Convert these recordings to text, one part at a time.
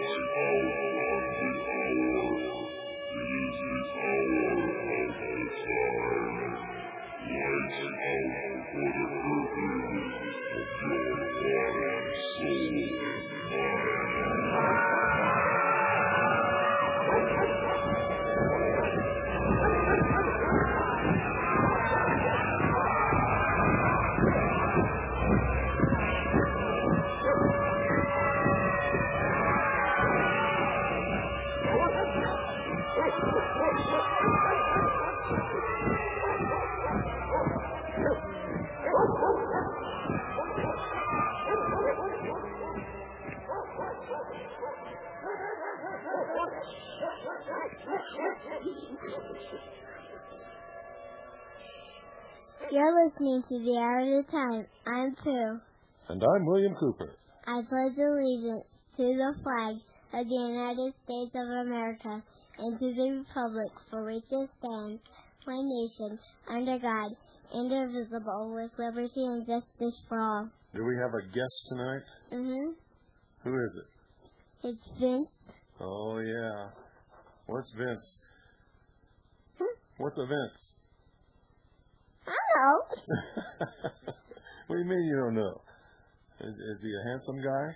You're listening to The Hour of the Time. I'm Pooh. And I'm William Cooper. I pledge allegiance to the flag of the United States of America and to the republic for which it stands, one nation, under God, indivisible, with liberty and justice for all. Do we have a guest tonight? Mm-hmm. Who is it? It's Vince. Oh, yeah. What's Vince? What's a Vince? I don't know. What do you mean you don't know? Is he a handsome guy?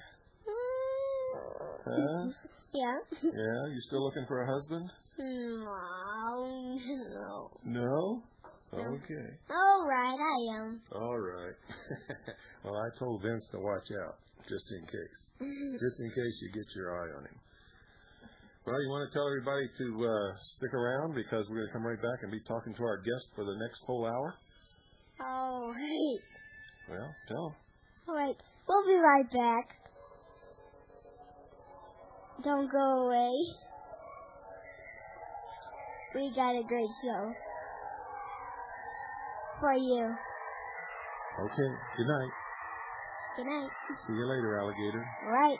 Huh? Yeah. Yeah? You still looking for a husband? No. No? Okay. All right, I am. All right. Well, I told Vince to watch out, just in case. Just in case you get your eye on him. Well, you want to tell everybody to stick around because we're going to come right back and be talking to our guest for the next whole hour? Oh, hey. Well, tell them. All right, we'll be right back. Don't go away. We got a great show for you. Okay, good night. Good night. See you later, alligator. All right.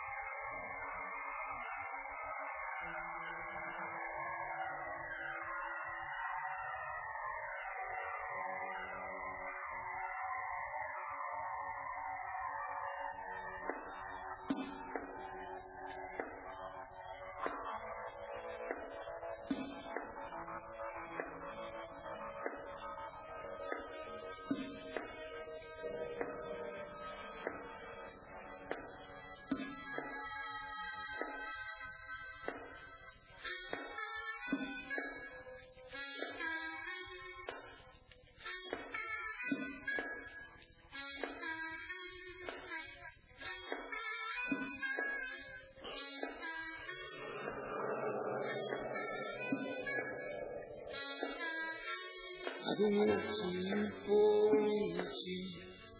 I've been watching you for ages,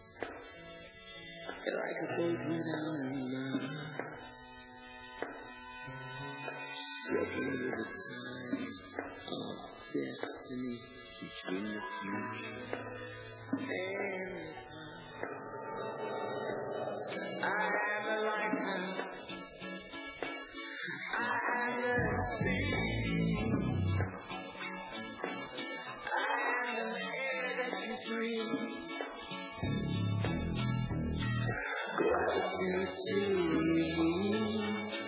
like a boat without a mast, struggling with the tides of destiny between the future and the past. I am a lighthouse, I am the sea. Gratitude to me.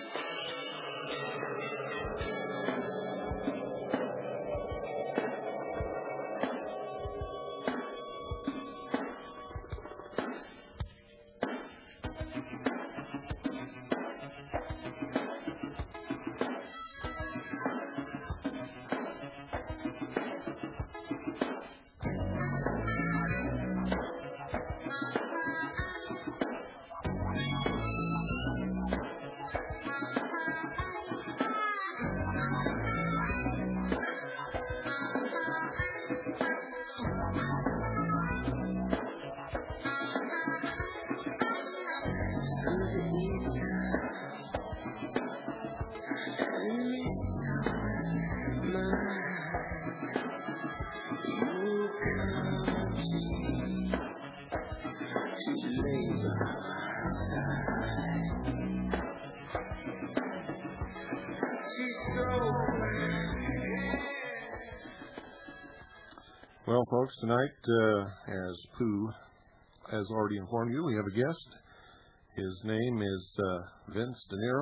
Well, folks, tonight, as Pooh has already informed you, we have a guest. His name is Vince De Niro.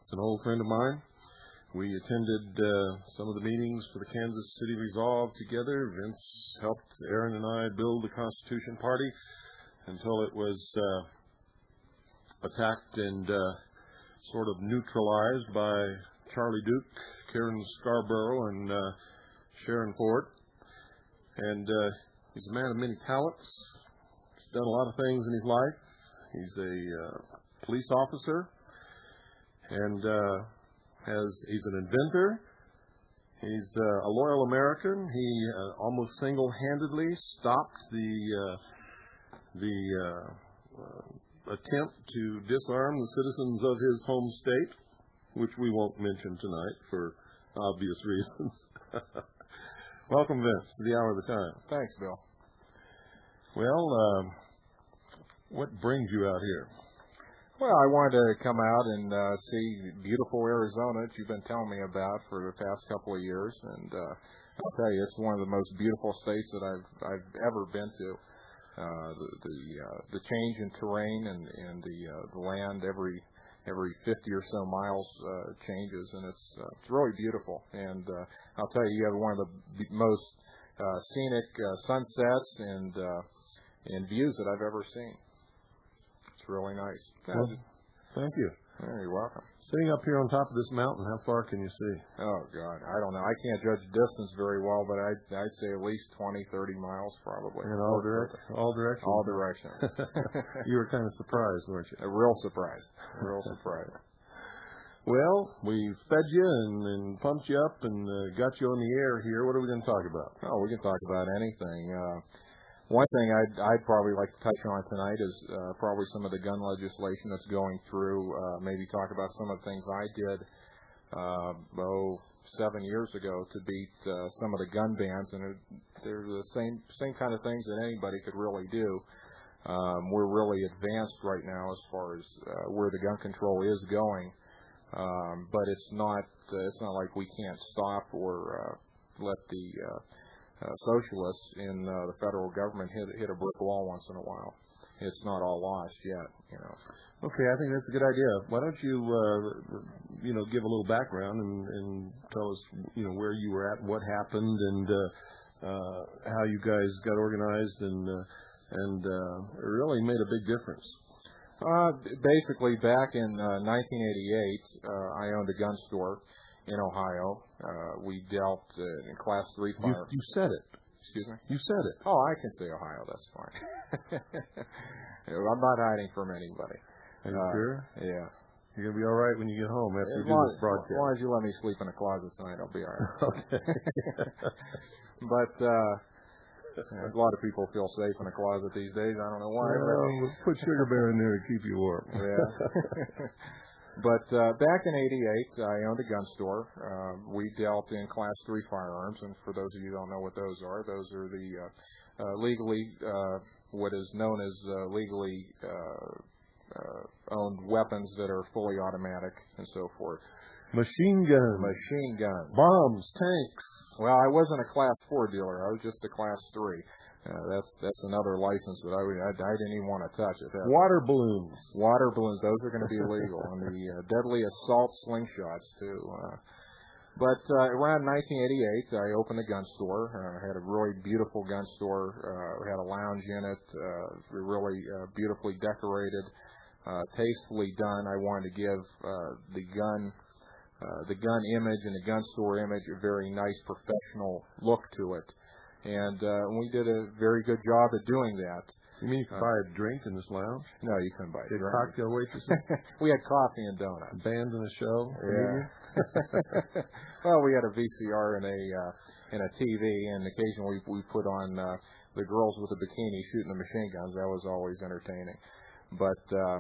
It's an old friend of mine. We attended some of the meetings for the Kansas City Resolve together. Vince helped Aaron and I build the Constitution Party until it was attacked and sort of neutralized by Charlie Duke, Karen Scarborough, and Sharon Ford. And he's a man of many talents. He's done a lot of things in his life. He's a police officer, and he's an inventor. He's a loyal American. He almost single-handedly stopped the attempt to disarm the citizens of his home state, which we won't mention tonight for obvious reasons. Welcome, Vince, to the Hour of the Time. Thanks, Bill. Well, what brings you out here? Well, I wanted to come out and see beautiful Arizona that you've been telling me about for the past couple of years, and I'll tell you, it's one of the most beautiful states that I've ever been to. The change in terrain and the land every 50 or so miles changes, and it's really beautiful. And I'll tell you, you have one of the most scenic sunsets and views that I've ever seen. It's really nice. Well, thank you. You're welcome. Sitting up here on top of this mountain, how far can you see? Oh, God, I don't know. I can't judge distance very well, but I'd say at least 20, 30 miles probably. In all directions? All directions? All directions. You were kind of surprised, weren't you? A real surprise. Real surprise. Well, we fed you and pumped you up and got you on the air here. What are we going to talk about? Oh, we can talk about anything. One thing I'd probably like to touch on tonight is probably some of the gun legislation that's going through. Maybe talk about some of the things I did 7 years ago to beat some of the gun bans, and they're the same kind of things that anybody could really do. We're really advanced right now as far as where the gun control is going, but it's not like we can't stop or let the socialists in the federal government hit a brick wall once in a while. It's not all lost yet, you know. Okay, I think that's a good idea. Why don't you, give a little background and tell us, where you were at, what happened, and how you guys got organized and really made a big difference. Basically, back in 1988, I owned a gun store in Ohio. We dealt in Class 3 firearms. You said it. Excuse me? You said it. Oh, I can say Ohio. That's fine. I'm not hiding from anybody. Are you sure? Yeah. You're going to be all right when you get home after you do this broadcast. As long as you let me sleep in a closet tonight, I'll be all right. Okay. But a lot of people feel safe in a closet these days. I don't know why. Well, put Sugar Bear in there to keep you warm. Yeah. But back in '88, I owned a gun store. We dealt in Class 3 firearms, and for those of you who don't know what those are the legally, what is known as legally owned weapons that are fully automatic and so forth. Machine guns. Machine guns. Bombs, tanks. Well, I wasn't a Class 4 dealer. I was just a Class 3. That's another license that I didn't even want to touch it. Water balloons. Water balloons, those are going to be illegal. And the deadly assault slingshots, too. But around 1988, I opened a gun store. I had a really beautiful gun store. We had a lounge in it, really beautifully decorated, tastefully done. I wanted to give the gun image and the gun store image a very nice professional look to it. And we did a very good job at doing that. You mean you could buy a drink in this lounge? No, you couldn't buy a drink. Cocktail waitresses? We had coffee and donuts. Band and a show? Yeah. Well, we had a VCR and a TV, and occasionally we put on the girls with the bikini shooting the machine guns. That was always entertaining. But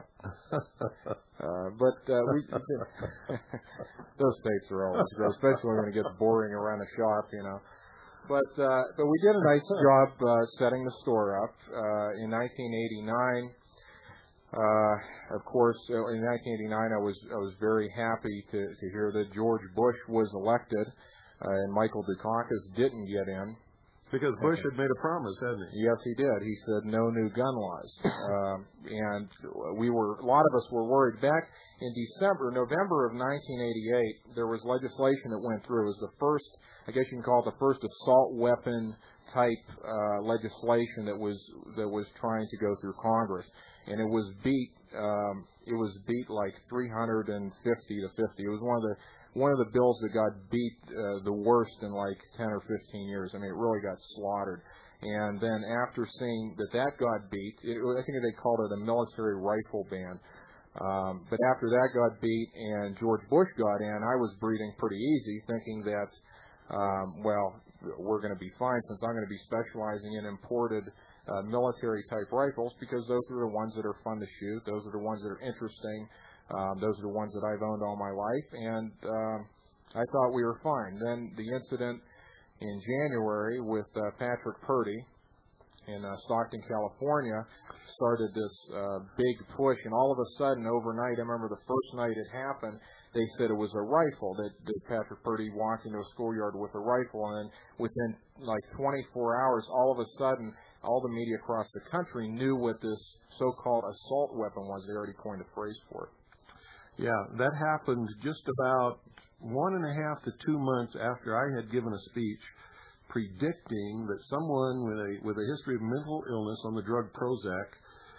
we those tapes are always great, especially when it gets boring around the shop, you know. But we did a nice job setting the store up. In 1989, of course, in 1989, I was very happy to hear that George Bush was elected, and Michael Dukakis didn't get in. Because Bush had made a promise, hadn't he? Yes, he did. He said no new gun laws. And a lot of us were worried. Back in November of 1988, there was legislation that went through. It was the first, I guess you can call it the first assault weapon type legislation that was trying to go through Congress. And it was beat like 350 to 50. It was one of the bills that got beat the worst in like 10 or 15 years. I mean, it really got slaughtered. And then after seeing that got beat, I think they called it a military rifle ban. But after that got beat and George Bush got in, I was breathing pretty easy, thinking that, we're going to be fine since I'm going to be specializing in imported military-type rifles because those are the ones that are fun to shoot. Those are the ones that are interesting. Those are the ones that I've owned all my life, and I thought we were fine. Then the incident in January with Patrick Purdy in Stockton, California, started this big push, and all of a sudden, overnight, I remember the first night it happened, they said it was a rifle, that Patrick Purdy walked into a schoolyard with a rifle, and within like 24 hours, all of a sudden, all the media across the country knew what this so-called assault weapon was. They already coined a phrase for it. Yeah, that happened just about 1.5 to 2 months after I had given a speech predicting that someone with a history of mental illness on the drug Prozac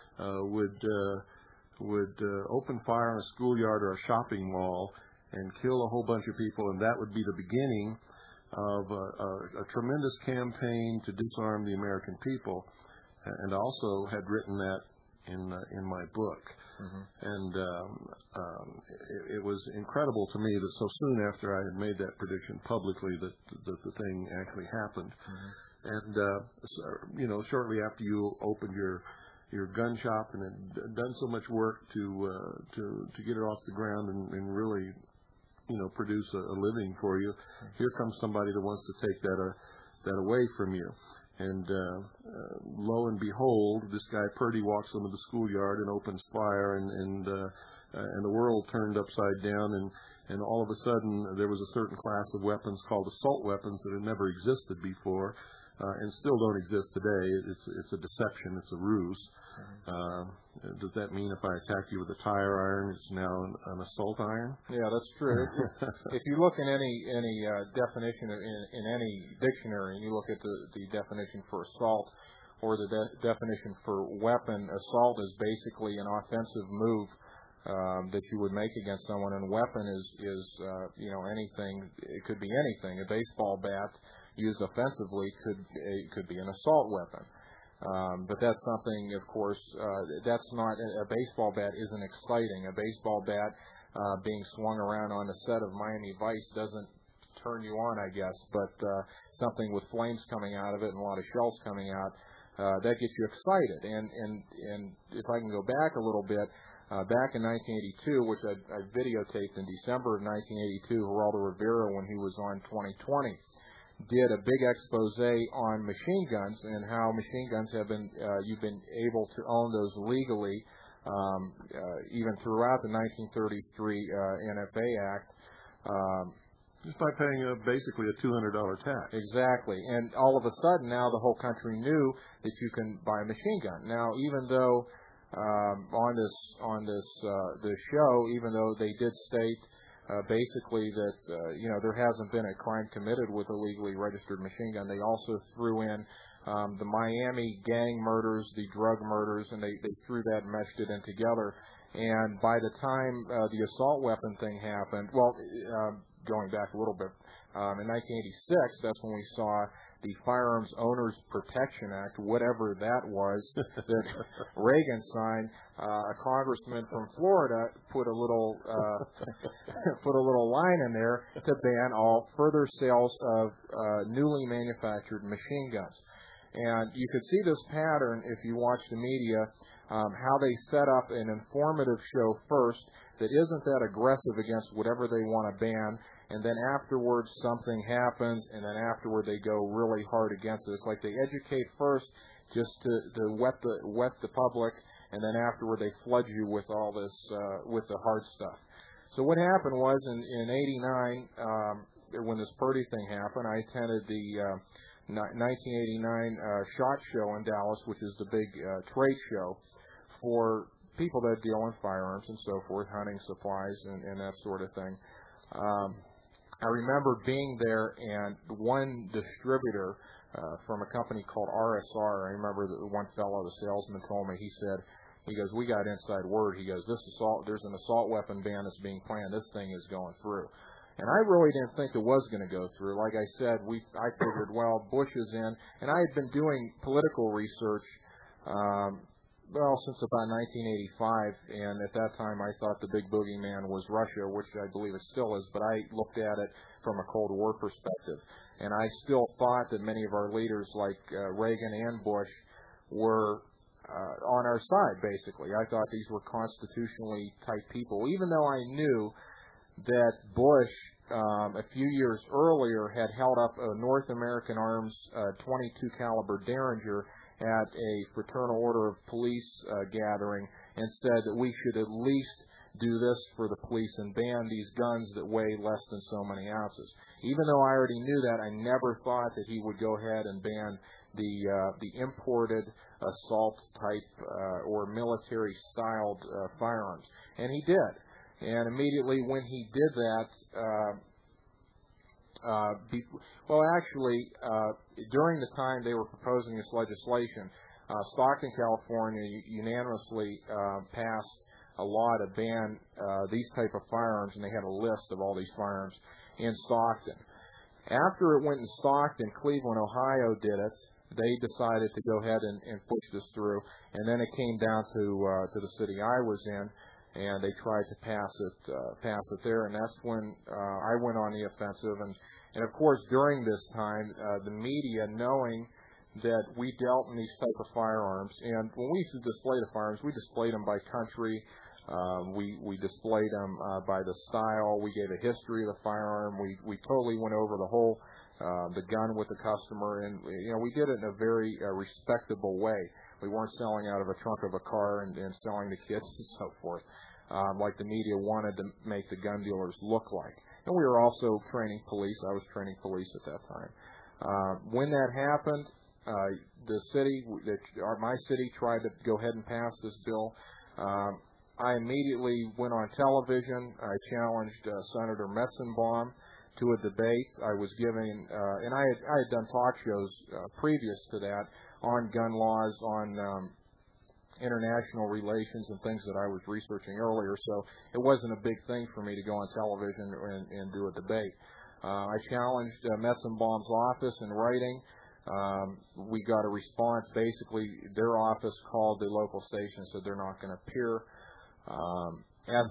would open fire on a schoolyard or a shopping mall and kill a whole bunch of people, and that would be the beginning of a tremendous campaign to disarm the American people. And I also had written that in my book. Mm-hmm. And it was incredible to me that so soon after I had made that prediction publicly that the thing actually happened. Mm-hmm. And shortly after you opened your gun shop and had done so much work to get it off the ground and really produce a living for you, here comes somebody that wants to take that away from you. And lo and behold, this guy Purdy walks into the schoolyard and opens fire, and the world turned upside down, and all of a sudden there was a certain class of weapons called assault weapons that had never existed before, and still don't exist today. It's a deception. It's a ruse. Does that mean if I attack you with a tire iron, it's now an assault iron? Yeah, that's true. If you look in any definition in any dictionary, and you look at the definition for assault or the definition for weapon, assault is basically an offensive move that you would make against someone, and weapon is anything. It could be anything. A baseball bat used offensively could be an assault weapon. But that's something, of course, that's not, a baseball bat isn't exciting. A baseball bat being swung around on the set of Miami Vice doesn't turn you on, I guess, but something with flames coming out of it and a lot of shells coming out, that gets you excited. And if I can go back a little bit, back in 1982, which I videotaped in December of 1982, Geraldo Rivera, when he was on 2020, did a big expose on machine guns and how machine guns have been, you've been able to own those legally, even throughout the 1933 NFA Act. Just by paying basically a $200 tax. Exactly. And all of a sudden now the whole country knew that you can buy a machine gun. Now, even though on this show, even though they did state basically that there hasn't been a crime committed with a legally registered machine gun, they also threw in the Miami gang murders, the drug murders, and they threw that and meshed it in together. And by the time the assault weapon thing happened, going back a little bit, in 1986, that's when we saw the Firearms Owners Protection Act, whatever that was, that Reagan signed. A congressman from Florida put a little line in there to ban all further sales of newly manufactured machine guns. And you could see this pattern if you watch the media, how they set up an informative show first that isn't that aggressive against whatever they want to ban, and then afterwards something happens, and then afterward they go really hard against it. It's like they educate first just to wet the public, and then afterward they flood you with all this with the hard stuff. So what happened was in '89, when this Purdy thing happened, I attended the 1989 SHOT Show in Dallas, which is the big trade show for people that deal in firearms and so forth, hunting supplies and that sort of thing. I remember being there, and one distributor from a company called RSR, I remember the one fellow, the salesman, told me, he goes, we got inside word. He goes, there's an assault weapon ban that's being planned. This thing is going through. And I really didn't think it was going to go through. Like I said, I figured, well, Bush is in. And I had been doing political research, since about 1985. And at that time, I thought the big boogeyman was Russia, which I believe it still is. But I looked at it from a Cold War perspective. And I still thought that many of our leaders, like Reagan and Bush, were on our side, basically. I thought these were constitutionally type people, even though I knew that Bush, a few years earlier, had held up a North American Arms 22 caliber Derringer at a Fraternal Order of Police gathering and said that we should at least do this for the police and ban these guns that weigh less than so many ounces. Even though I already knew that, I never thought that he would go ahead and ban the imported assault type or military styled firearms, and he did. And immediately when he did that, during the time they were proposing this legislation, Stockton, California unanimously passed a law to ban these type of firearms, and they had a list of all these firearms in Stockton. After it went in Stockton, Cleveland, Ohio did it. They decided to go ahead and push this through, and then it came down to the city I was in, and they tried to pass it there, and that's when I went on the offensive. And of course, during this time, the media, knowing that we dealt in these type of firearms, and when we used to display the firearms, we displayed them by country. We displayed them by the style. We gave a history of the firearm. We totally went over the whole the gun with the customer, and we did it in a very respectable way. We weren't selling out of a trunk of a car and selling to kids and so forth, like the media wanted to make the gun dealers look like. And we were also training police. I was training police at that time. When that happened, the city, my city, tried to go ahead and pass this bill. I immediately went on television. I challenged Senator Metzenbaum to a debate. I was giving, and I had done talk shows previous to that on gun laws, on international relations and things that I was researching earlier, so it wasn't a big thing for me to go on television and do a debate. I challenged Metzenbaum's office in writing. We got a response. Basically, their office called the local station and said they're not going to appear. At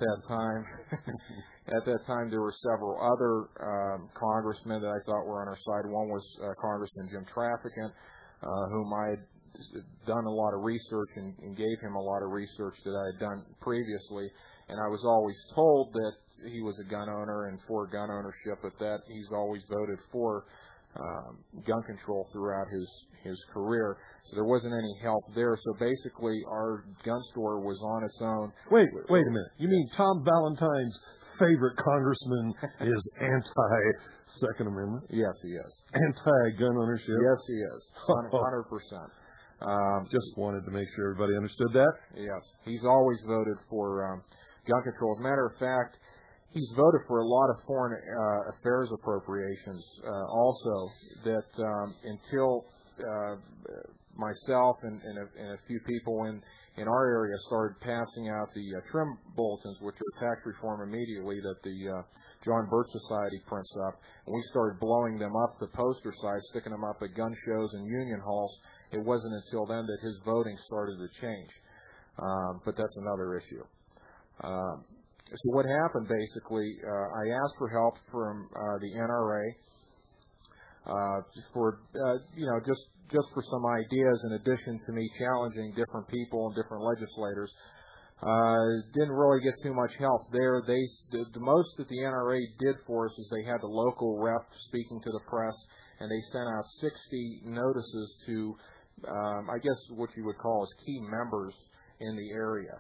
that time, there were several other congressmen that I thought were on our side. One was Congressman Jim Traficant, whom I had done a lot of research and gave him a lot of research that I had done previously. And I was always told that he was a gun owner and for gun ownership, but that he's always voted for gun control throughout his career. So there wasn't any help there. So basically, our gun store was on its own. Wait a minute. You mean Tom Valentine's favorite congressman is anti-Second Amendment? Yes, he is. Anti-gun ownership? Yes, he is. 100%. Just wanted to make sure everybody understood that. Yes. He's always voted for gun control. As a matter of fact, he's voted for a lot of foreign affairs appropriations also that until myself and a few people in our area started passing out the trim bulletins, which are tax reform immediately, that the John Birch Society prints up. And we started blowing them up to poster size, sticking them up at gun shows and union halls. It wasn't until then that his voting started to change. But that's another issue. So what happened, basically, I asked for help from the NRA for, just for some ideas in addition to me challenging different people and different legislators. Didn't really get too much help there. The most that the NRA did for us is they had the local rep speaking to the press, and they sent out 60 notices to, I guess what you would call as key members in the area.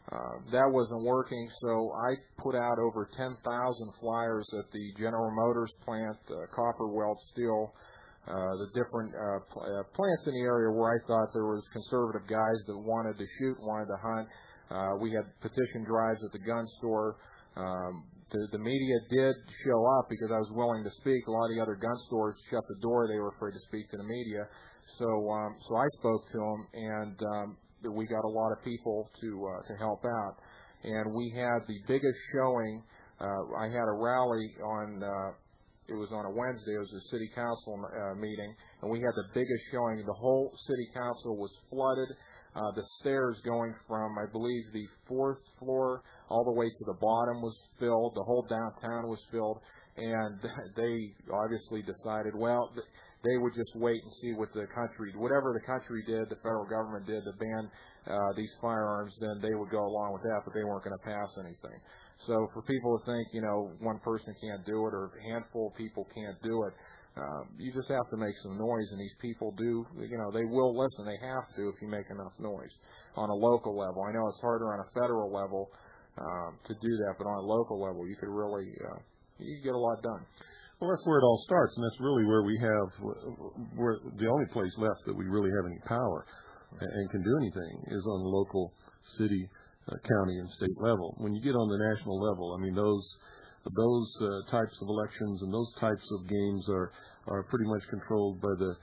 That wasn't working, so I put out over 10,000 flyers at the General Motors plant, Copper Weld Steel, the different plants in the area where I thought there was conservative guys that wanted to shoot, wanted to hunt. We had petition drives at the gun store. The media did show up because I was willing to speak. A lot of the other gun stores shut the door. They were afraid to speak to the media. So I spoke to them, and we got a lot of people to help out. And we had the biggest showing. I had a rally on it was on a Wednesday. It was a city council meeting, and we had the biggest showing. The whole city council was flooded. The stairs going from, I believe, the 4th floor all the way to the bottom was filled. The whole downtown was filled. And they obviously decided, well, they would just wait and see what whatever the country did, the federal government did to ban these firearms, then they would go along with that, but they weren't going to pass anything. So for people to think, one person can't do it or a handful of people can't do it, you just have to make some noise, and these people do, they will listen. They have to if you make enough noise on a local level. I know it's harder on a federal level to do that, but on a local level, you could really you get a lot done. Well, that's where it all starts, and that's really where we're the only place left that we really have any power and can do anything is on the local, city, county, and state level. When you get on the national level, I mean, those types of elections and those types of games are pretty much controlled by the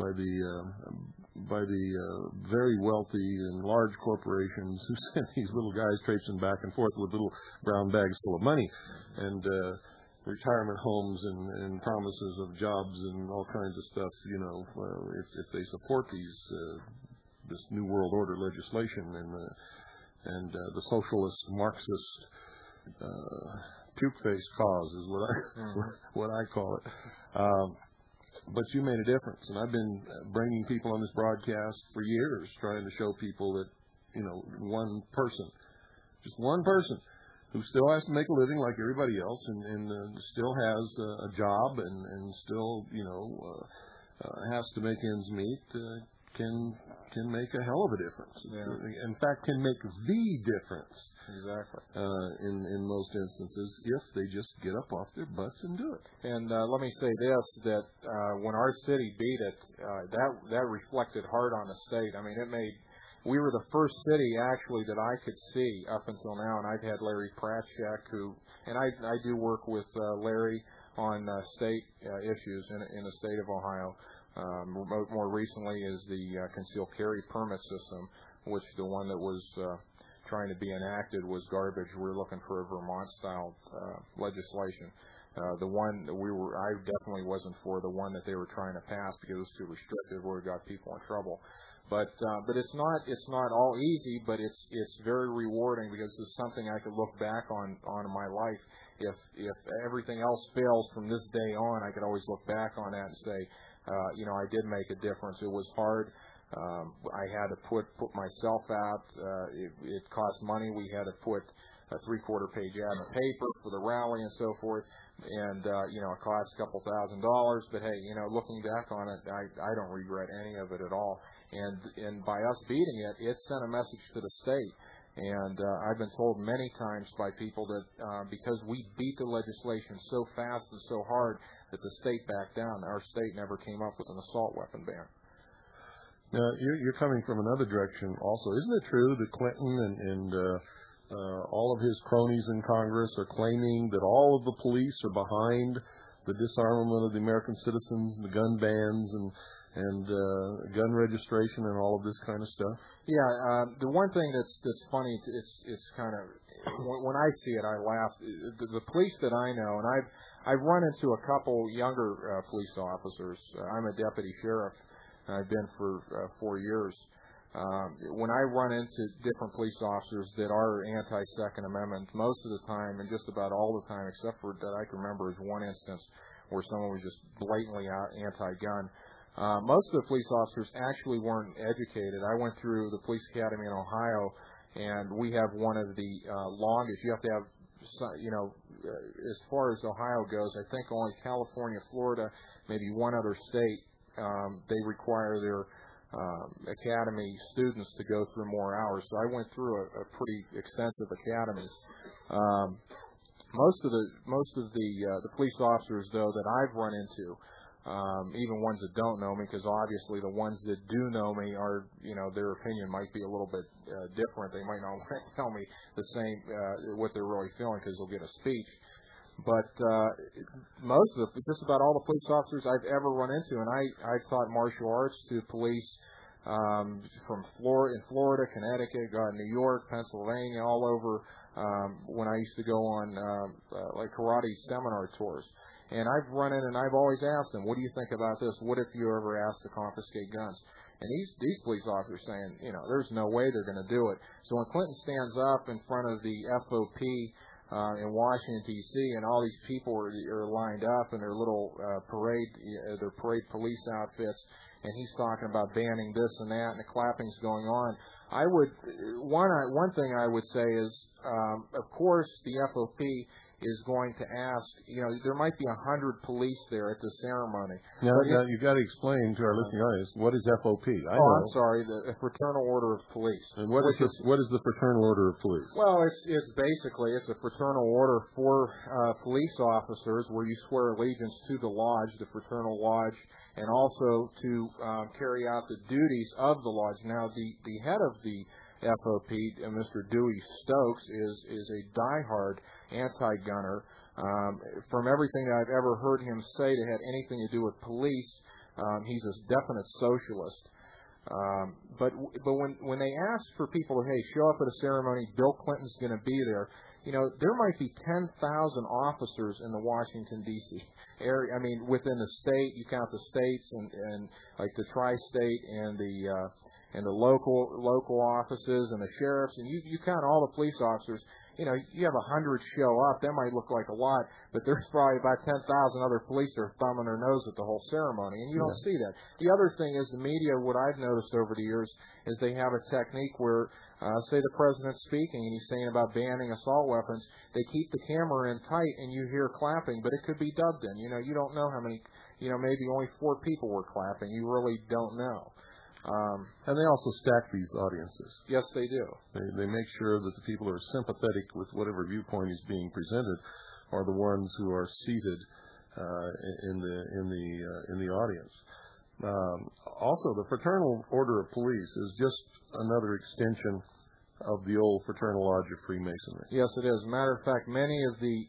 very wealthy and large corporations who send these little guys traipsing back and forth with little brown bags full of money and retirement homes and promises of jobs and all kinds of stuff. If they support this New World Order legislation and the socialist Marxist puke face cause is what I call it. But you made a difference, and I've been bringing people on this broadcast for years, trying to show people that one person, just one person, who still has to make a living like everybody else, and still has a job and still has to make ends meet, can make a hell of a difference. Yeah. In fact, can make the difference. Exactly. In most instances, if they just get up off their butts and do it. And let me say this: that when our city beat it, that reflected hard on the state. I mean, we were the first city actually that I could see up until now, and I've had Larry Pratchak, and I do work with Larry on state issues in the state of Ohio. More recently is the concealed carry permit system, which the one that was trying to be enacted was garbage. We're looking for a Vermont-style legislation. The one that I definitely wasn't for the one that they were trying to pass because it was too restrictive. Would have got people in trouble. But it's not all easy, but it's very rewarding because it's something I could look back on in my life. If everything else fails from this day on, I could always look back on that and say, I did make a difference. It was hard. I had to put myself out. It cost money. We had to put a 3/4 page ad in the paper for the rally and so forth. And, it cost a couple $1,000. But, hey, looking back on it, I don't regret any of it at all. And by us beating it, it sent a message to the state. And I've been told many times by people that because we beat the legislation so fast and so hard that the state backed down. Our state never came up with an assault weapon ban. Now, you're coming from another direction also. Isn't it true that Clinton and all of his cronies in Congress are claiming that all of the police are behind the disarmament of the American citizens, the gun bans, and gun registration and all of this kind of stuff? Yeah, the one thing that's funny, it's kind of, when I see it, I laugh. The police that I know, and I've run into a couple younger police officers. I'm a deputy sheriff, and I've been for 4 years. When I run into different police officers that are anti-Second Amendment, most of the time, and just about all the time, except for that I can remember is one instance where someone was just blatantly anti-gun. Most of the police officers actually weren't educated. I went through the police academy in Ohio, and we have one of the longest. You have to have, as far as Ohio goes, I think only California, Florida, maybe one other state, they require their academy students to go through more hours. So I went through a pretty extensive academy. Most of the police officers, though, that I've run into, even ones that don't know me, because obviously the ones that do know me are, their opinion might be a little bit different. They might not tell me the same what they're really feeling because they'll get a speech. But just about all the police officers I've ever run into, and I taught martial arts to police from Florida, Connecticut, New York, Pennsylvania, all over. When I used to go on like karate seminar tours. And I've run in and I've always asked them, what do you think about this? What if you ever asked to confiscate guns? And these police officers saying, there's no way they're going to do it. So when Clinton stands up in front of the FOP in Washington, D.C., and all these people are lined up in their little their parade police outfits, and he's talking about banning this and that, and the clapping's going on, one thing I would say is, of course, the FOP is going to ask, there might be 100 police there at the ceremony. Now you've got to explain to our listening audience, what is FOP? I'm sorry, the Fraternal Order of Police. And what is the Fraternal Order of Police? Well, it's basically a fraternal order for police officers where you swear allegiance to the lodge, the fraternal lodge, and also to carry out the duties of the lodge. Now, the head of the FOP, Mr. Dewey Stokes, is a diehard anti-gunner. From everything that I've ever heard him say that had anything to do with police, he's a definite socialist. But when they ask for people, hey, show up at a ceremony, Bill Clinton's going to be there, there might be 10,000 officers in the Washington, D.C. area. I mean, within the state, you count the states and like the tri-state and the local offices and the sheriffs, and you count all the police officers. You have 100 show up. That might look like a lot, but there's probably about 10,000 other police that are thumbing their nose at the whole ceremony, and you don't see that. The other thing is the media, what I've noticed over the years, is they have a technique where, say the president's speaking and he's saying about banning assault weapons, they keep the camera in tight and you hear clapping, but it could be dubbed in. You don't know how many, maybe only 4 people were clapping. You really don't know. And they also stack these audiences. Yes, they do. They make sure that the people who are sympathetic with whatever viewpoint is being presented are the ones who are seated in the audience. Also, the Fraternal Order of Police is just another extension of the old Fraternal Lodge of Freemasonry. Yes, it is. Matter of fact, many of the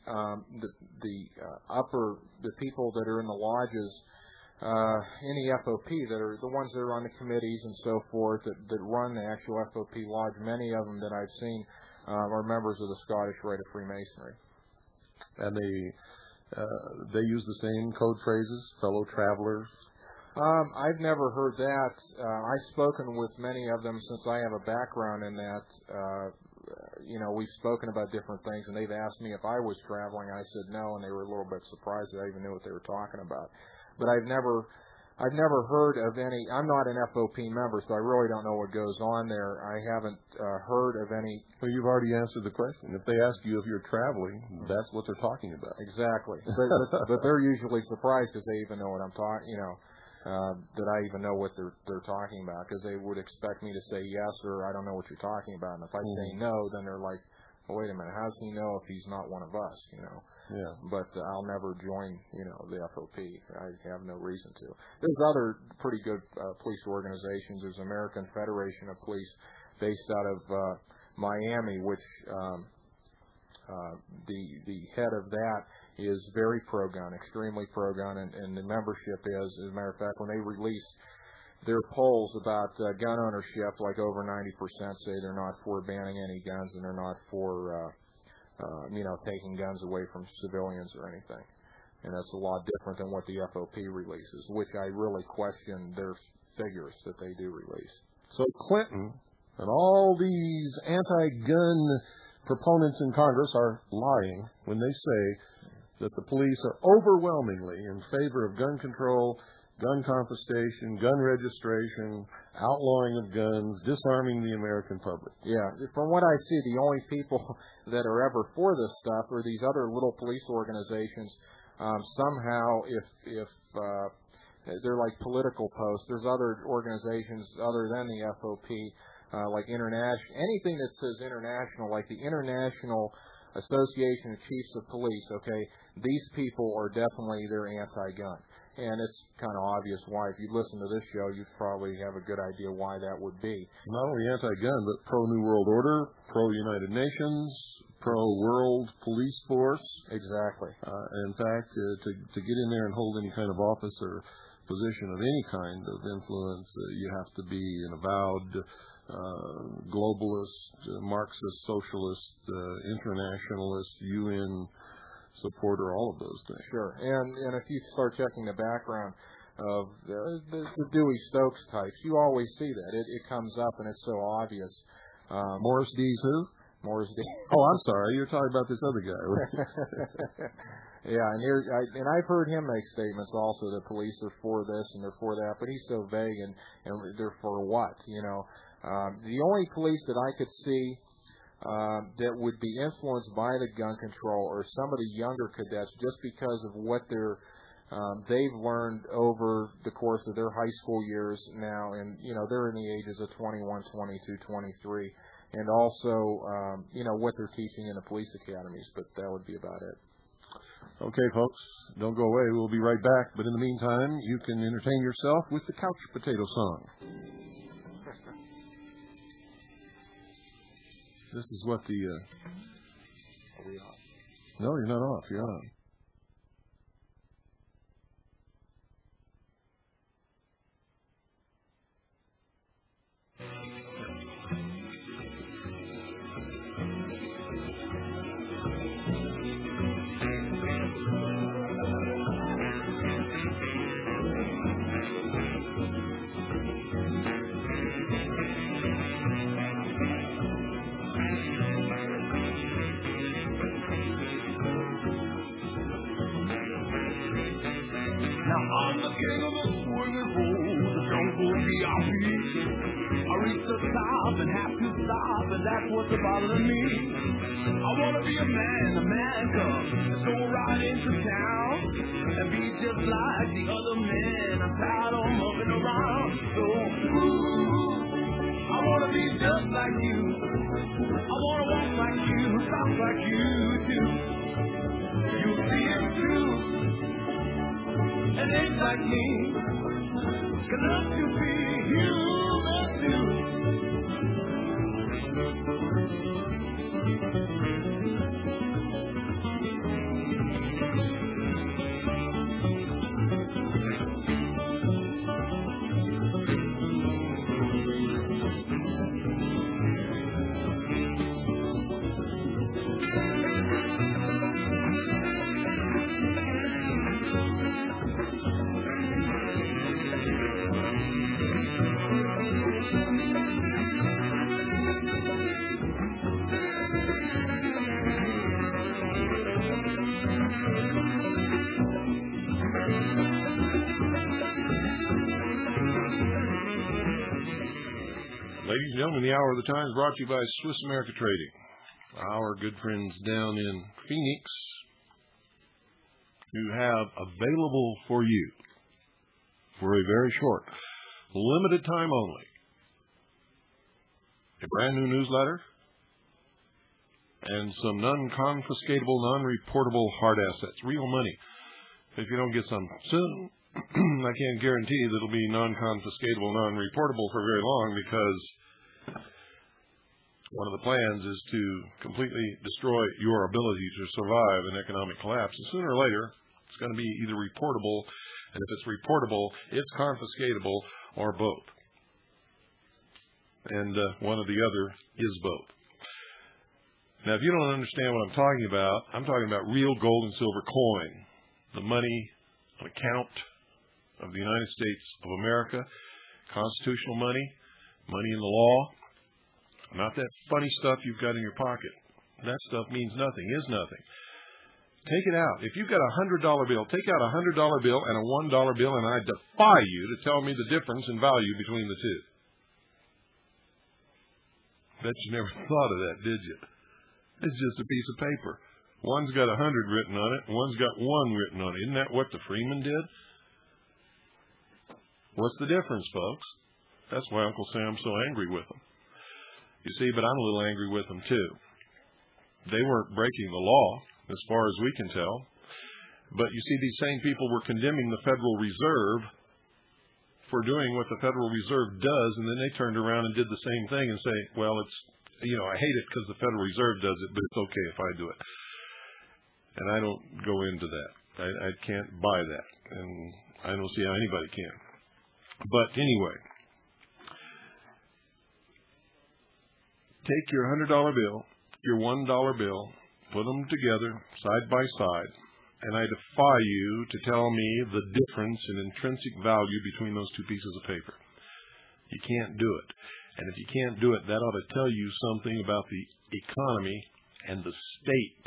people that are in the lodges. In the FOP, that are the ones that are on the committees and so forth that run the actual FOP lodge, many of them that I've seen are members of the Scottish Rite of Freemasonry. And they use the same code phrases, fellow travelers? I've never heard that. I've spoken with many of them since I have a background in that. We've spoken about different things, and they've asked me if I was traveling. I said no, and they were a little bit surprised that I even knew what they were talking about. But I've never heard of any. I'm not an FOP member, so I really don't know what goes on there. I haven't heard of any. Well, you've already answered the question. If they ask you if you're traveling, that's what they're talking about. Exactly. But they're usually surprised because they even know what I'm talking. That I even know what they're talking about, because they would expect me to say yes or I don't know what you're talking about. And if I say no, then they're like, well, wait a minute, how does he know if he's not one of us? Yeah. But I'll never join, the FOP. I have no reason to. There's other pretty good police organizations. There's American Federation of Police based out of Miami, which the head of that is very pro-gun, extremely pro-gun, and the membership is, as a matter of fact, when they release their polls about gun ownership, like over 90% say they're not for banning any guns and they're not for taking guns away from civilians or anything. And that's a lot different than what the FOP releases, which I really question their figures that they do release. So Clinton and all these anti-gun proponents in Congress are lying when they say that the police are overwhelmingly in favor of gun control, gun confiscation, gun registration, outlawing of guns, disarming the American public. Yeah, from what I see, the only people that are ever for this stuff are these other little police organizations. Somehow, if they're like political posts. There's other organizations other than the FOP, like international, anything that says international, like the International Association of Chiefs of Police. Okay, these people are definitely, they're anti-gun, and it's kind of obvious why. If you listen to this show, you probably have a good idea why that would be. Not only anti-gun, but pro-New World Order, pro-United Nations, pro-World Police Force. Exactly. In fact, to get in there and hold any kind of office or position of any kind of influence, you have to be an avowed globalist, Marxist, socialist, internationalist, UN supporter, all of those things. Sure. And if you start checking the background of the Dewey Stokes types, you always see that. It comes up, and it's so obvious. Morris Dees who? Morris Dees. Oh, I'm sorry. You're talking about this other guy. Yeah, and I've heard him make statements also that police are for this and they're for that, but he's so vague and they're for what, you know. The only police that I could see that would be influenced by the gun control are some of the younger cadets, just because of what they've learned over the course of their high school years now, and you know they're in the ages of 21, 22, 23, and also you know what they're teaching in the police academies. But that would be about it. Okay, folks, don't go away. We'll be right back. But in the meantime, you can entertain yourself with the Couch Potato Song. This is what the... Are we off? No, you're not off. You're on. That's what's bothering me. I want to be a man cub, and go right into town and be just like the other men. I'm tired of moving around. So, ooh, I want to be just like you. I want to walk like you, talk like you too. You see it too, and ain't like me. Can love to be human too. Ladies and gentlemen, the Hour of the Time is brought to you by Swiss America Trading. Our good friends down in Phoenix who have available for you, for a very short, limited time only, a brand new newsletter and some non-confiscatable, non-reportable hard assets, real money. If you don't get some soon, I can't guarantee that it'll be non-confiscatable, non-reportable for very long, because one of the plans is to completely destroy your ability to survive an economic collapse. And sooner or later, it's going to be either reportable, and if it's reportable, it's confiscatable, or both. And one or the other is both. Now, if you don't understand what I'm talking about real gold and silver coin, the money on account of the United States of America, constitutional money, money in the law, not that funny stuff you've got in your pocket. That stuff means nothing, is nothing. Take it out. If you've got a $100 bill, take out a $100 bill and a $1 bill, and I defy you to tell me the difference in value between the two. Bet you never thought of that, did you? It's just a piece of paper. One's got 100 written on it, one's got 1 written on it. Isn't that what the Freeman did? What's the difference, folks? That's why Uncle Sam's so angry with them. You see, but I'm a little angry with them, too. They weren't breaking the law, as far as we can tell. But you see, these same people were condemning the Federal Reserve for doing what the Federal Reserve does, and then they turned around and did the same thing and say, well, it's, I hate it because the Federal Reserve does it, but it's okay if I do it. And I don't go into that. I can't buy that, and I don't see how anybody can. But anyway, take your $100 bill, your $1 bill, put them together side by side, and I defy you to tell me the difference in intrinsic value between those two pieces of paper. You can't do it. And if you can't do it, that ought to tell you something about the economy and the state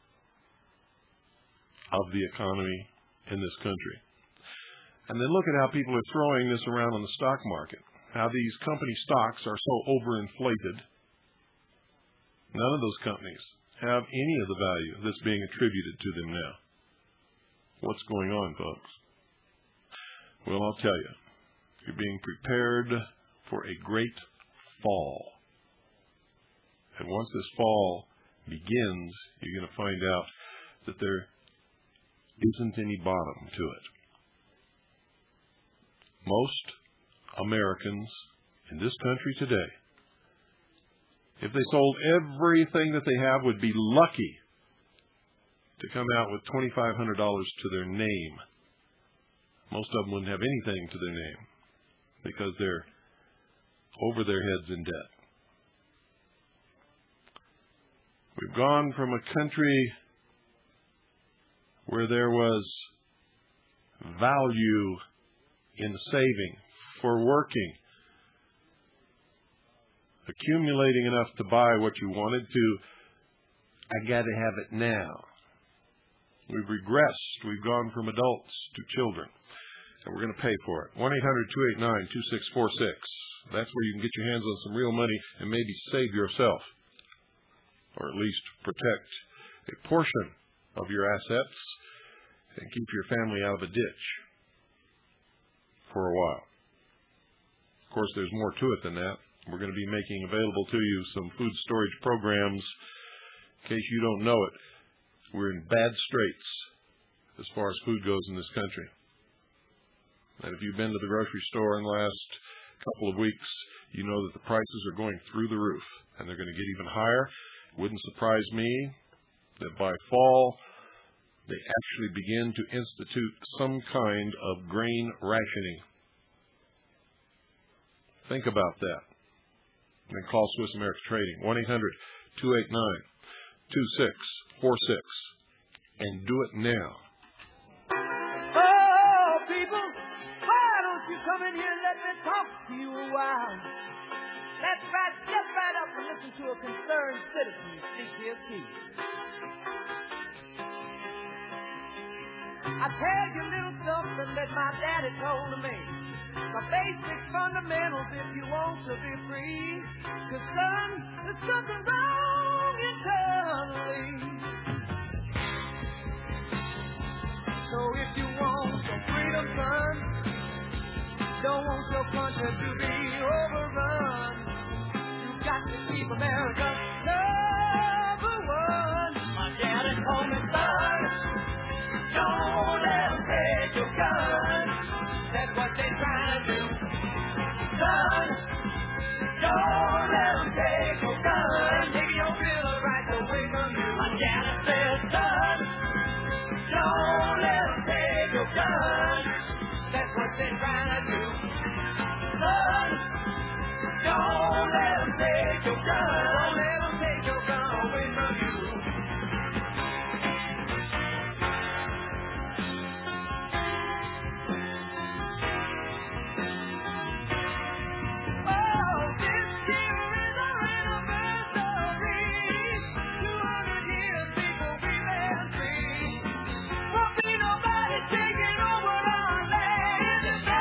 of the economy in this country. And then look at how people are throwing this around on the stock market, how these company stocks are so overinflated. None of those companies have any of the value that's being attributed to them now. What's going on, folks? Well, I'll tell you. You're being prepared for a great fall. And once this fall begins, you're going to find out that there isn't any bottom to it. Most Americans in this country today, if they sold everything that they have, would be lucky to come out with $2,500 to their name. Most of them wouldn't have anything to their name because they're over their heads in debt. We've gone from a country where there was value in saving, for working, accumulating enough to buy what you wanted to, I got to have it now. We've regressed. We've gone from adults to children, and we're going to pay for it. 1-800-289-2646. That's where you can get your hands on some real money and maybe save yourself, or at least protect a portion of your assets and keep your family out of a ditch for a while. Of course, there's more to it than that. We're going to be making available to you some food storage programs. In case you don't know it, we're in bad straits as far as food goes in this country. And if you've been to the grocery store in the last couple of weeks, you know that the prices are going through the roof, and they're going to get even higher. It wouldn't surprise me that by fall, they actually begin to institute some kind of grain rationing. Think about that. And then call Swiss America Trading, 1-800-289-2646, and do it now. Oh, people, why don't you come in here and let me talk to you a while? Let's just right up and listen to a concerned citizen speak his piece. I tell you a little something that my daddy told me. The basic fundamentals if you want to be free. 'Cause son, there's something wrong internally. So if you want some freedom, son, don't want your country to be overrun. You got to keep America number one. My daddy told me, son, don't let them take your gun. That's what they're trying to do. Son, don't let them take your gun. Taking your bill of rights away from you. My daddy says, son, don't let them take your gun. That's what they're trying to do. Son, don't let them take your gun. Don't let them take your gun away from you.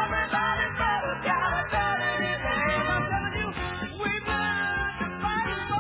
Everybody's got a gun in his hand. I'm telling you, we've learned to fight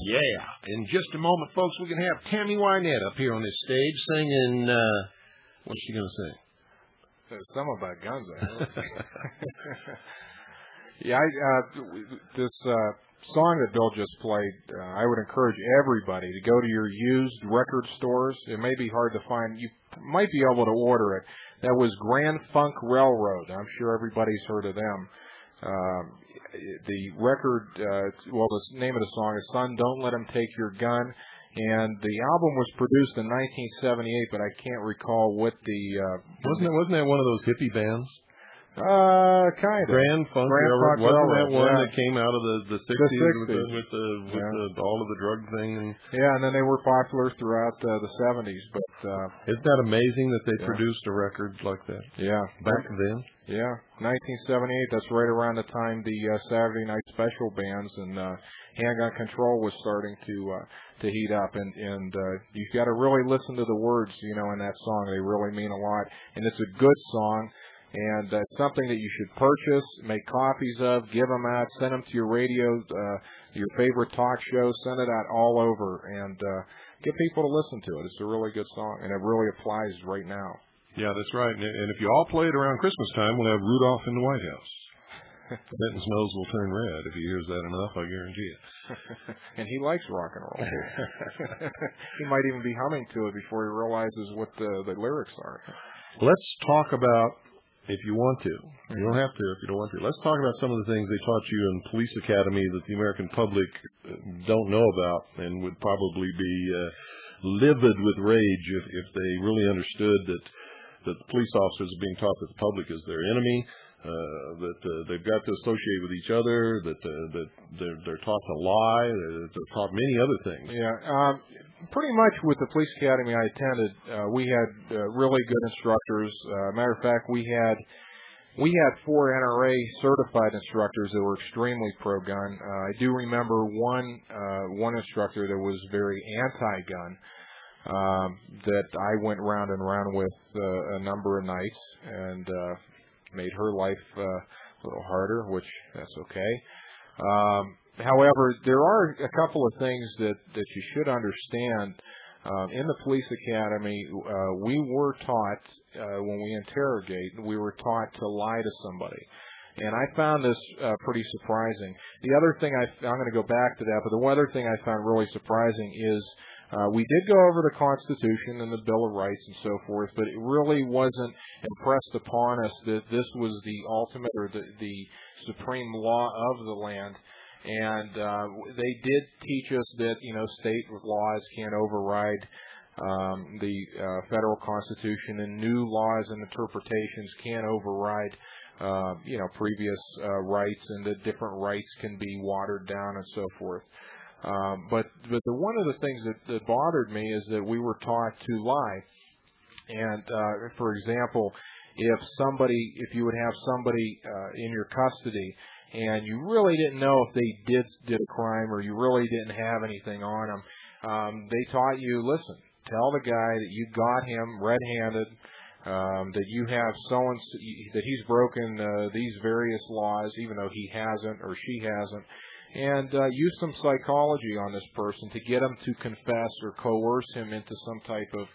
Yeah. In just a moment, folks, we can have Tammy Wynette up here on this stage singing, what's she going to sing? Something about guns, I hope. Yeah, this song that Bill just played, I would encourage everybody to go to your used record stores. It may be hard to find. You might be able to order it. That was Grand Funk Railroad. I'm sure everybody's heard of them. The record, the name of the song is Son, Don't Let Him Take Your Gun. And the album was produced in 1978, but I can't recall what the... Wasn't that one of those hippie bands? Kind of. Grand Funk Railroad. Wasn't that one that came out of the 60s, with all of the drug thing? And then they were popular throughout the 70s. But isn't that amazing that they produced a record like that? Yeah. Back then? Yeah, 1978. That's right around the time the Saturday Night Special bands and Handgun Control was starting to heat up, and you've got to really listen to the words, in that song. They really mean a lot, and it's a good song, and it's something that you should purchase, make copies of, give them out, send them to your radio, your favorite talk show, send it out all over, and get people to listen to it. It's a really good song, and it really applies right now. Yeah, that's right. And if you all play it around Christmas time, we'll have Rudolph in the White House. Benton's nose will turn red if he hears that enough, I guarantee it. And he likes rock and roll. He might even be humming to it before he realizes what the lyrics are. Let's talk about, if you want to. You don't have to if you don't want to. Let's talk about some of the things they taught you in Police Academy that the American public don't know about and would probably be livid with rage if they really understood that the police officers are being taught that the public is their enemy, that they've got to associate with each other, that they're taught to lie, they're taught many other things. Yeah, pretty much with the police academy I attended, we had really good instructors. Matter of fact, we had 4 NRA certified instructors that were extremely pro-gun. I do remember one instructor that was very anti-gun. That I went round and round with a number of nights and made her life a little harder, which that's okay. However, there are a couple of things that you should understand. In the police academy, we were taught, when we interrogate, we were taught to lie to somebody. And I found this pretty surprising. The other thing, I'm going to go back to that, but the other thing I found really surprising is we did go over the Constitution and the Bill of Rights and so forth, but it really wasn't impressed upon us that this was the ultimate or the supreme law of the land. And they did teach us that, state laws can't override the federal Constitution, and new laws and interpretations can't override, previous rights, and that different rights can be watered down and so forth. But one of the things that bothered me is that we were taught to lie. And for example, if you would have somebody in your custody and you really didn't know if they did a crime or you really didn't have anything on them, they taught you, listen, tell the guy that you got him red-handed, that you have that he's broken these various laws, even though he hasn't or she hasn't. And use some psychology on this person to get him to confess or coerce him into some type of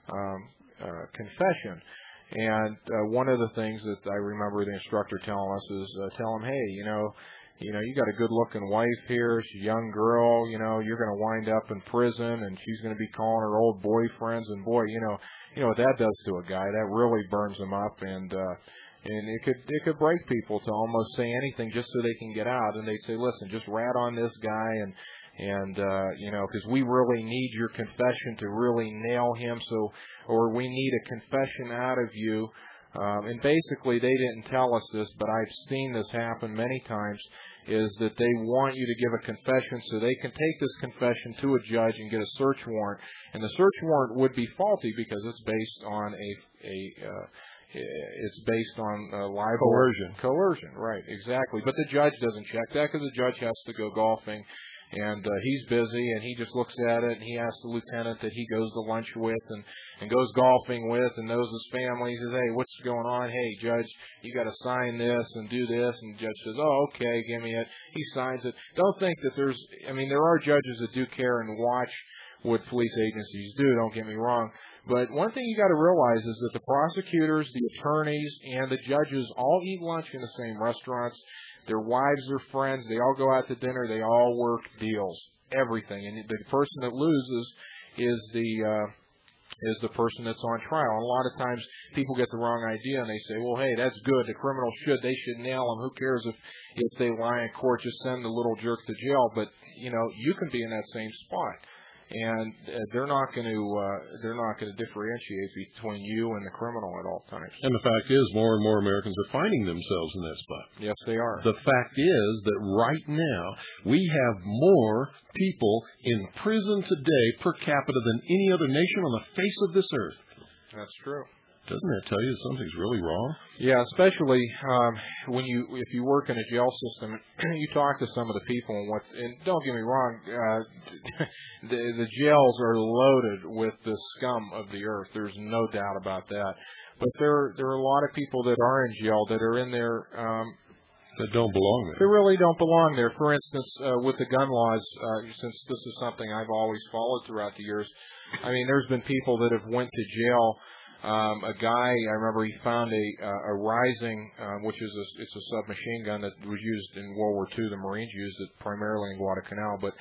confession. And one of the things that I remember the instructor telling us is tell him, hey, you got a good-looking wife here. She's a young girl. You're going to wind up in prison, and she's going to be calling her old boyfriends. And boy, you know what that does to a guy. That really burns him up, and it could break people to almost say anything just so they can get out. And they'd say, listen, just rat on this guy, and because we really need your confession to really nail him, or we need a confession out of you. And basically, they didn't tell us this, but I've seen this happen many times, is that they want you to give a confession so they can take this confession to a judge and get a search warrant. And the search warrant would be faulty because it's based on libel. Coercion, right, exactly. But the judge doesn't check that because the judge has to go golfing and he's busy, and he just looks at it, and he asks the lieutenant that he goes to lunch with and goes golfing with and knows his family. He says, hey, what's going on? Hey, Judge, you got to sign this and do this. And the judge says, oh, okay, give me it. He signs it. Don't think that there are judges that do care and watch what police agencies do, don't get me wrong. But one thing you got to realize is that the prosecutors, the attorneys, and the judges all eat lunch in the same restaurants. Their wives are friends. They all go out to dinner. They all work deals, everything. And the person that loses is the person that's on trial. And a lot of times people get the wrong idea and they say, well, hey, that's good. The criminal they should nail him. Who cares if they lie in court? Just send the little jerk to jail. But, you can be in that same spot. And they're not going to differentiate between you and the criminal at all times. And the fact is, more and more Americans are finding themselves in that spot. Yes, they are. The fact is that right now we have more people in prison today per capita than any other nation on the face of this earth. That's true. Doesn't that tell you something's really wrong? Yeah, especially if you work in a jail system, you talk to some of the people and don't get me wrong, the jails are loaded with the scum of the earth. There's no doubt about that. But there are a lot of people that are in jail that are in there that don't belong there. They really don't belong there. For instance, with the gun laws, since this is something I've always followed throughout the years, I mean, there's been people that have went to jail. A guy, I remember he found a Rising, which is it's a submachine gun that was used in World War II. The Marines used it primarily in Guadalcanal, but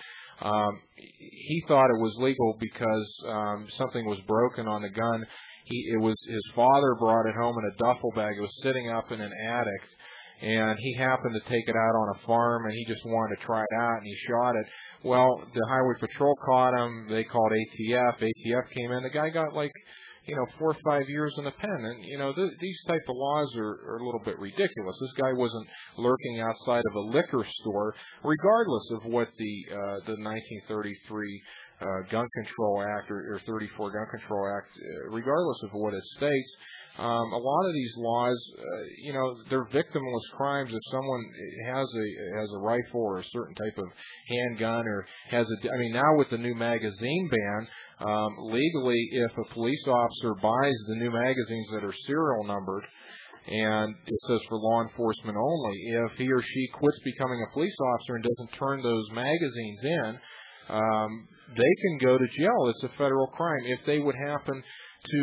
he thought it was legal because something was broken on the gun. His father brought it home in a duffel bag. It was sitting up in an attic, and he happened to take it out on a farm, and he just wanted to try it out, and he shot it. Well, the Highway Patrol caught him. They called ATF. ATF came in. The guy got 4 or 5 years in the pen. And, these type of laws are a little bit ridiculous. This guy wasn't lurking outside of a liquor store, regardless of what the 1933 Gun Control Act or 34 Gun Control Act, regardless of what it states. A lot of these laws, they're victimless crimes. If someone has a rifle or a certain type of handgun or now with the new magazine ban, legally, if a police officer buys the new magazines that are serial numbered, and it says for law enforcement only, if he or she quits becoming a police officer and doesn't turn those magazines in, they can go to jail. It's a federal crime. If they would happen to,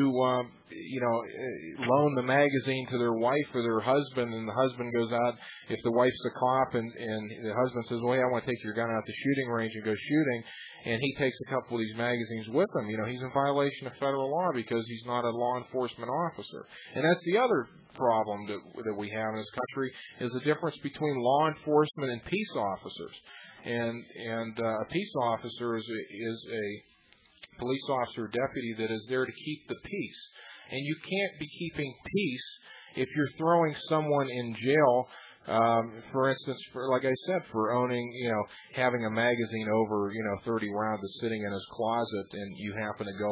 loan the magazine to their wife or their husband, and the husband goes out, if the wife's a cop and the husband says, well, hey, I want to take your gun out to the shooting range and go shooting, and he takes a couple of these magazines with him, he's in violation of federal law because he's not a law enforcement officer. And that's the other problem that we have in this country is the difference between law enforcement and peace officers. And a peace officer is a police officer or deputy that is there to keep the peace. And you can't be keeping peace if you're throwing someone in jail, for instance, like I said, for owning, having a magazine over, 30 rounds that's sitting in his closet, and you happen to go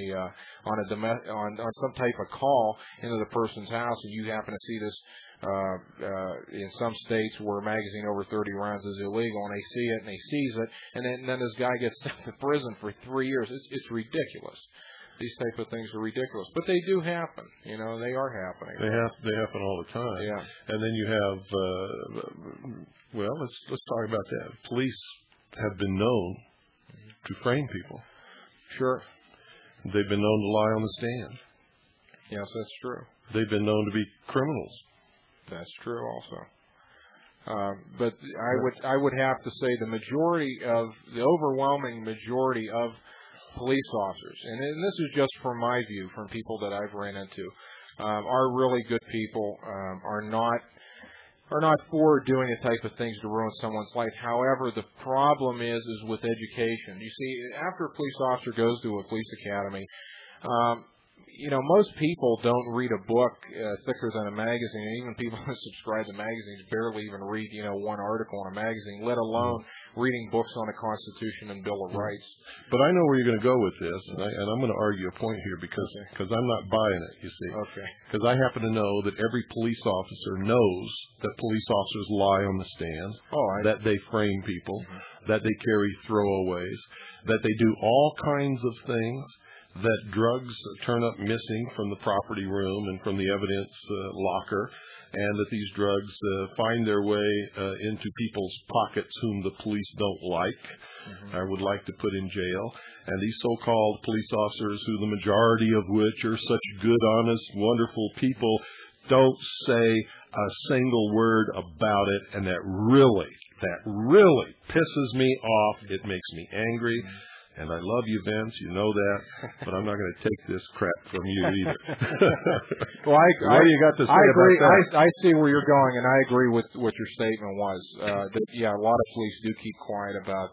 on some type of call into the person's house, and you happen to see this in some states where a magazine over 30 rounds is illegal, and they see it and they seize it, and then this guy gets sent to prison for 3 years. It's ridiculous. These type of things are ridiculous, but they do happen. They are happening. They happen all the time. Yeah. And then you have, let's talk about that. Police have been known to frame people. Sure. They've been known to lie on the stand. Yes, that's true. They've been known to be criminals. That's true also. But I would have to say the overwhelming majority of police officers, and this is just from my view, from people that I've ran into, are really good people, are not for doing the type of things to ruin someone's life. However, the problem is with education. You see, after a police officer goes to a police academy, most people don't read a book thicker than a magazine. And even people who subscribe to magazines barely even read, one article in a magazine, let alone reading books on the Constitution and Bill of Rights. But I know where you're going to go with this, and I'm going to argue a point here because I'm not buying it, you see. Okay. Because I happen to know that every police officer knows that police officers lie on the stand, that they frame people, that they carry throwaways, that they do all kinds of things, that drugs turn up missing from the property room and from the evidence locker, and that these drugs find their way into people's pockets whom the police don't like, or would like to put in jail. And these so-called police officers, who the majority of which are such good, honest, wonderful people, don't say a single word about it, and that really pisses me off. It makes me angry. And I love you, Vince. You know that. But I'm not going to take this crap from you either. Well, what do you got to say about that? I see where you're going, and I agree with what your statement was. That, yeah, a lot of police do keep quiet about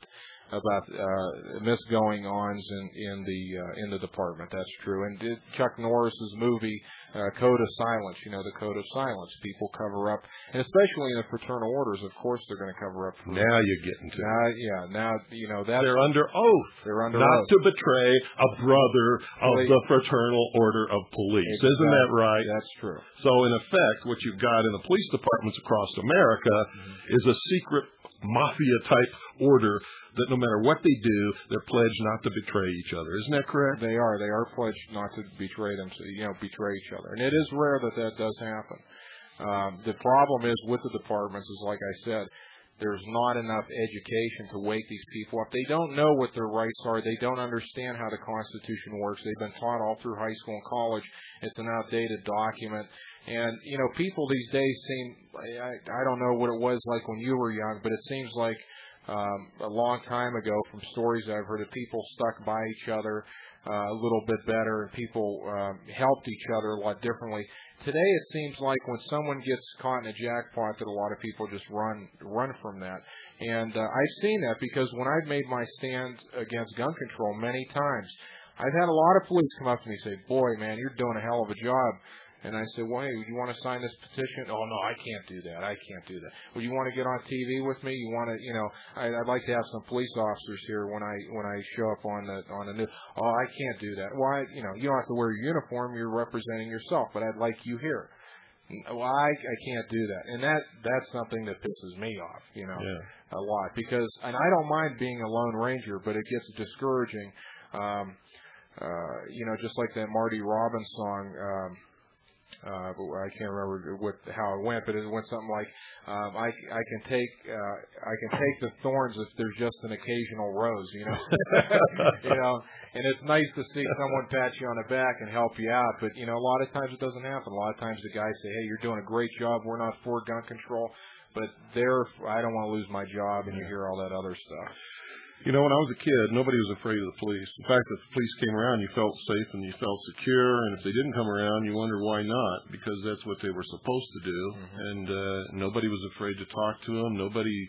misgoings-ons in the department. That's true. And Chuck Norris's movie Code of Silence, the Code of Silence, people cover up, and especially in the fraternal orders, of course they're going to cover up. Now you're getting to it. Now that's they're under oath. They're under not oath. To betray a brother of the Fraternal Order of Police. Exactly. Isn't that right? That's true. So in effect, what you've got in the police departments across America is a secret mafia type order that no matter what they do, they're pledged not to betray each other. Isn't that correct? They are. They are pledged not to betray betray each other. And it is rare that does happen. The problem is with the departments is, like I said, there's not enough education to wake these people up. They don't know what their rights are. They don't understand how the Constitution works. They've been taught all through high school and college. It's an outdated document. And, people these days seem, I don't know what it was like when you were young, but it seems like a long time ago, from stories I've heard, of people stuck by each other a little bit better, and people helped each other a lot differently. Today, it seems like when someone gets caught in a jackpot, that a lot of people just run from that. And I've seen that because when I've made my stand against gun control many times, I've had a lot of police come up to me and say, "Boy, man, you're doing a hell of a job." And I said, "Well, hey, you want to sign this petition?" "Oh, no, I can't do that. I can't do that." "Well, you want to get on TV with me? You want to, I'd like to have some police officers here when I show up on the news." "Oh, I can't do that." "Well, you don't have to wear your uniform. You're representing yourself, but I'd like you here." "Well, I can't do that." And that's something that pisses me off, a lot, because, and I don't mind being a lone ranger, but it gets discouraging. Just like that Marty Robbins song. I can't remember how it went, but it went something like, I can take the thorns if there's just an occasional rose, and it's nice to see someone pat you on the back and help you out, but a lot of times it doesn't happen. A lot of times the guys say, "Hey, you're doing a great job. We're not for gun control," but I don't want to lose my job, and you hear all that other stuff. When I was a kid, nobody was afraid of the police. In fact, if the police came around, you felt safe and you felt secure. And if they didn't come around, you wonder why not, because that's what they were supposed to do. And nobody was afraid to talk to them. Nobody's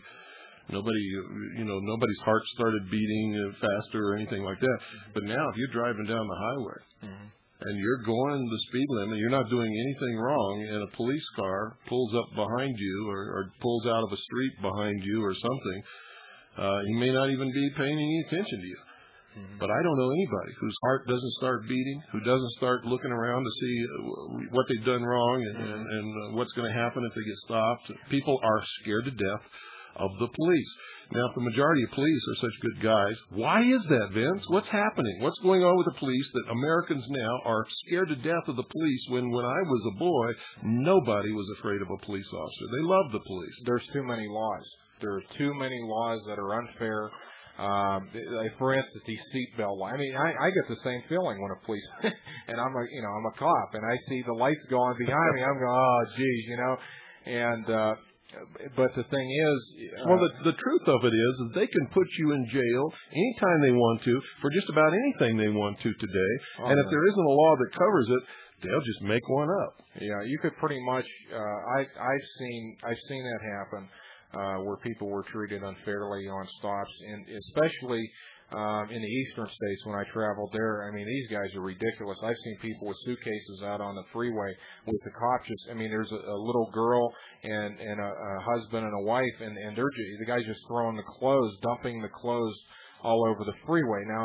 heart started beating faster or anything like that. But now, if you're driving down the highway and you're going the speed limit, you're not doing anything wrong, and a police car pulls up behind you or pulls out of a street behind you or something, he may not even be paying any attention to you. But I don't know anybody whose heart doesn't start beating, who doesn't start looking around to see what they've done wrong and what's going to happen if they get stopped. People are scared to death of the police. Now, if the majority of police are such good guys, why is that, Vince? What's happening? What's going on with the police that Americans now are scared to death of the police when I was a boy, nobody was afraid of a police officer? They loved the police. There's too many laws. There are too many laws that are unfair. Like, for instance, these seatbelt laws. I mean, I get the same feeling when a police, and I'm a cop, and I see the lights go on behind me. I'm going, "Oh, geez," And but the thing is, well, the truth of it is they can put you in jail anytime they want to for just about anything they want to today. And if there isn't a law that covers it, they'll just make one up. Yeah, you could pretty much. I've seen that happen. Where people were treated unfairly on stops, and especially in the eastern states when I traveled there. I mean, these guys are ridiculous. I've seen people with suitcases out on the freeway with the cops. There's a little girl and a husband and a wife, and the guy's just throwing the clothes, dumping the clothes all over the freeway. Now,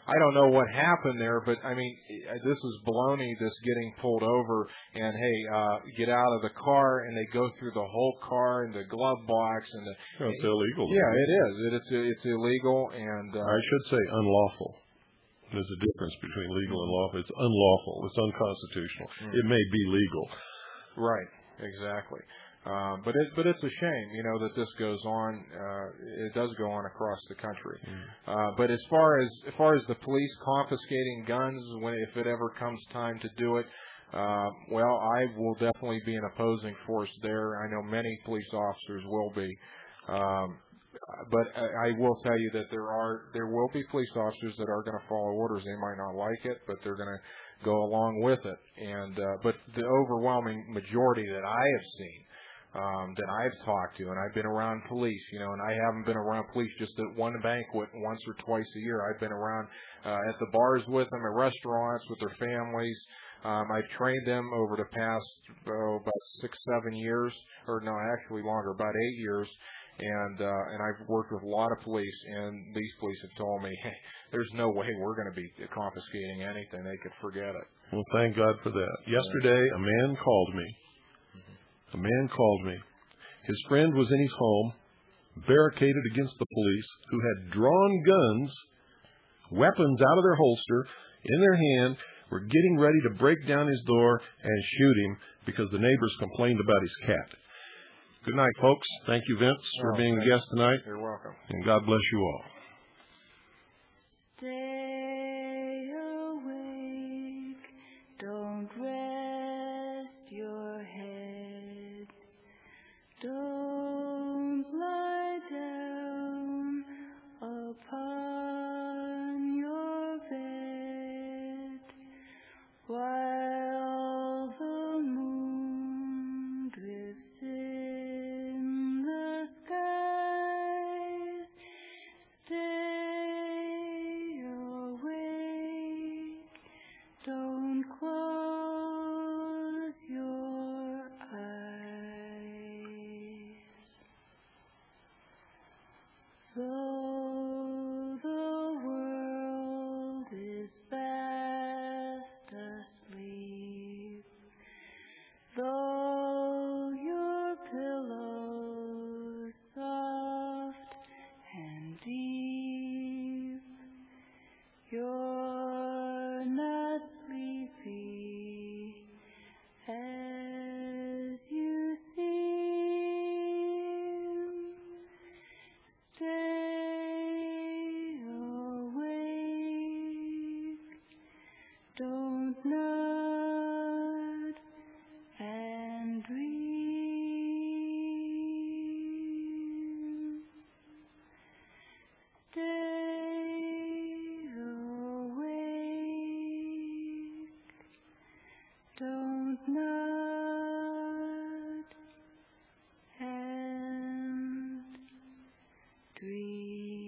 I don't know what happened there, but I mean, this is baloney. This getting pulled over and hey, get out of the car, and they go through the whole car and the glove box and the. It's illegal. Yeah, it is. It's illegal, and I should say unlawful. There's a difference between legal and lawful. It's unlawful. It's unconstitutional. It may be legal. Right. Exactly. But it's a shame, that this goes on. It does go on across the country. But as far as the police confiscating guns, if it ever comes time to do it, well, I will definitely be an opposing force there. I know many police officers will be. But I will tell you that there will be police officers that are going to follow orders. They might not like it, but they're going to go along with it. And but the overwhelming majority that I have seen, that I've talked to, and I've been around police, and I haven't been around police just at one banquet once or twice a year. I've been around at the bars with them, at restaurants with their families. I've trained them over the past about 6-7 years, or no, actually longer, about 8 years. And I've worked with a lot of police, and these police have told me, hey, there's no way we're going to be confiscating anything. They could forget it. Well, thank God for that. Yesterday, a man called me. His friend was in his home, barricaded against the police, who had drawn guns, weapons out of their holster, in their hand, were getting ready to break down his door and shoot him because the neighbors complained about his cat. Good night, folks. Thank you, Vince, for being a guest tonight. You're welcome. And God bless you all. Stay awake. Don't rest your head. Don't lie down upon your bed while the moon drifts in the skies. Stay awake. Don't close your eyes. Though the world is fast asleep, though your pillow's soft and deep, you're not sleepy as you seem. Stay awake. Don't nod and dream. Stay awake. Don't nod and dream.